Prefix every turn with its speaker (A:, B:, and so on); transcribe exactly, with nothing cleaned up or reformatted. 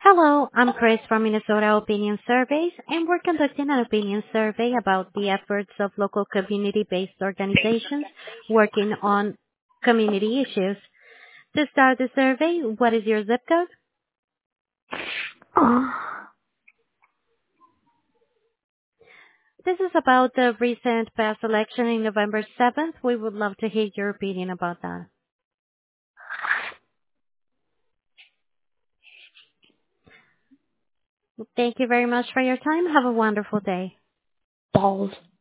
A: Hello, I'm Chris from Minnesota Opinion Surveys, and we're conducting an opinion survey about the efforts of local community-based organizations working on community issues. To start the survey, what is your zip code?
B: Oh,
A: This is about the recent past election in November seventh. We would love to hear your opinion about that. Thank you very much for your time. Have a wonderful day.
B: balls.